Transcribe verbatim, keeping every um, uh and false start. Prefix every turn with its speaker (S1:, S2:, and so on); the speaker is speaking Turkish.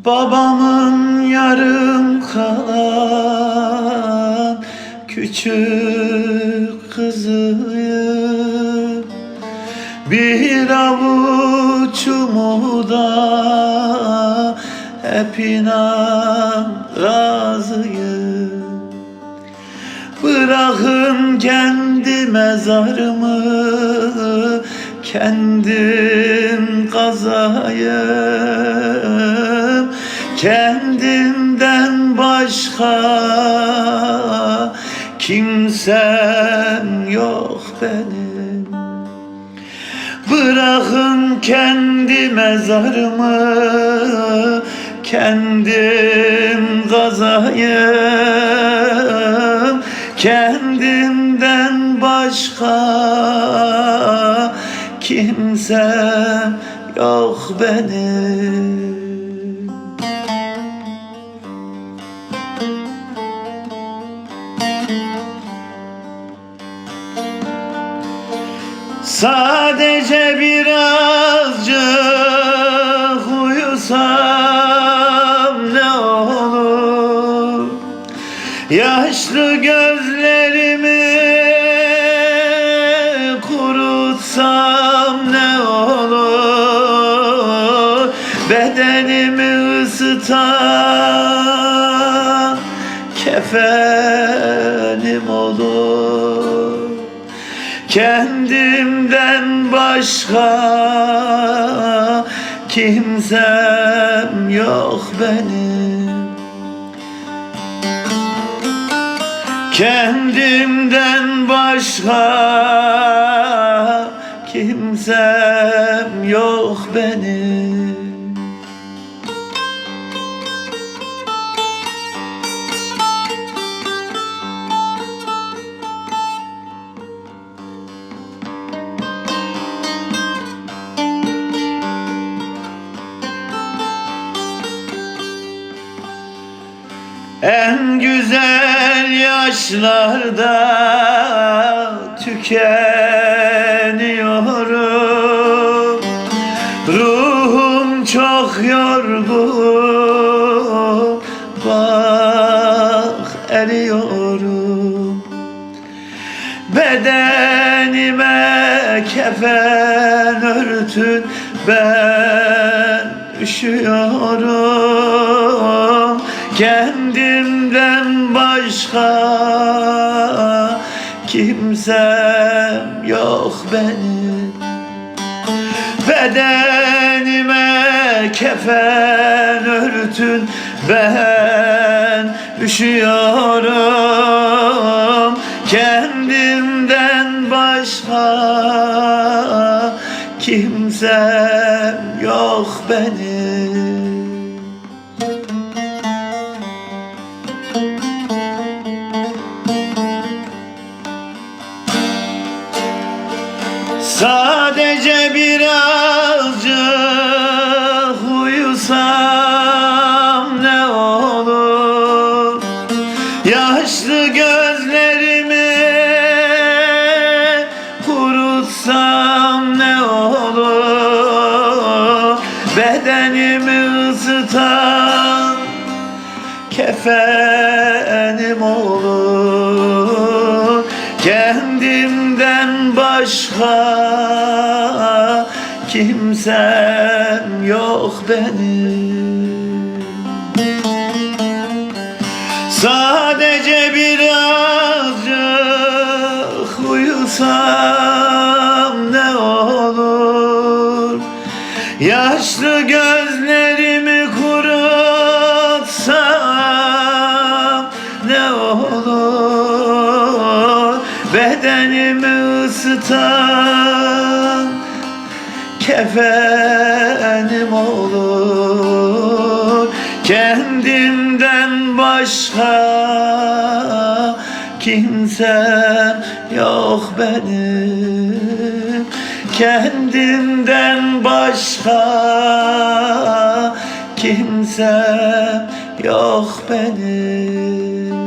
S1: Babamın yarım kalan küçük kızıyım. Bir avuç umuda hep inan razıyım. Bırakın kendi mezarımı kendim kazayım. Kendimden başka kimsem yok benim. Bırakın kendi mezarımı kendim kazayım. Kendimden başka kimsem yok benim. Sadece birazcık uyusam ne olur? Yaşlı gözlerimi kurutsam ne olur? Bedenimi ısıtan kefenim olur. Kendimden başka kimsem yok benim. Kendimden başka kimsem yok benim. En güzel yaşlarda tükeniyorum. Ruhum çok yorgun, bak eriyorum. Bedenime kefen örtün, ben üşüyorum. Kendimden başka kimsem yok benim. Bedenime kefen örtün, ben üşüyorum. Kendimden başka kimsem yok benim. Sadece birazcık uyusam ne olur? Yaşlı gözlerimi kurutsam ne olur? Bedenimi ısıtan kefenim olur. Kendimden başka kimsem yok benim. Sadece birazcık uyusam ne olur? Yaşlı gözlerimi kurutsam ne olur? Bedenimi ısıtan kefenim olur. Kendimden başka kimsem yok benim. Kendimden başka kimsem yok benim.